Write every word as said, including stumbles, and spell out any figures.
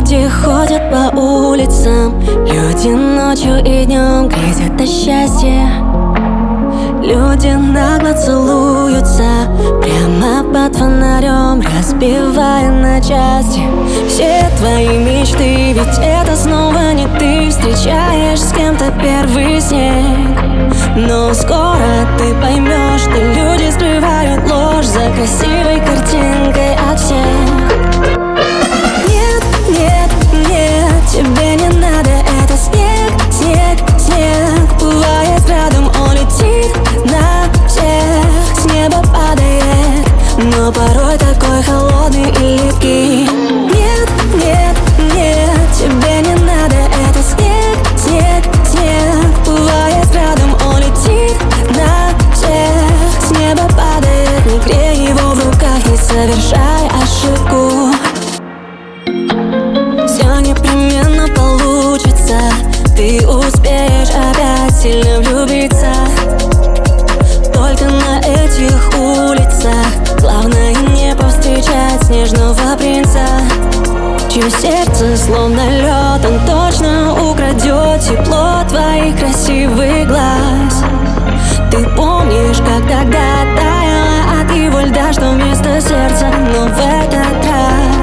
Люди ходят по улицам, люди ночью и днем грезят о счастье. Люди нагло целуются прямо под фонарем, разбивая на части все твои мечты. Ведь это снова не ты встречаешь с кем-то первый снег. Но скоро ты поймешь, что люди скрывают ложь за красивой картинкой от всех. Нет, нет, нет, тебе не надо, это снег, снег, снег. Бывает градом, он летит на всех, с неба падает, но порой такой холодный и липкий. Нет, нет, нет, тебе не надо, это снег, снег, снег. Бывает градом, он летит на всех, с неба падает. Не грей его в руках, не совершай ошибку. Все непременно получится, ты успеешь опять сильно влюбиться. Только на этих улицах главное не повстречать снежного принца, чье сердце словно лед, он точно украдет тепло твоих красивых глаз. Ты помнишь, как тогда таяло от его льда, что вместо сердца, но в этот раз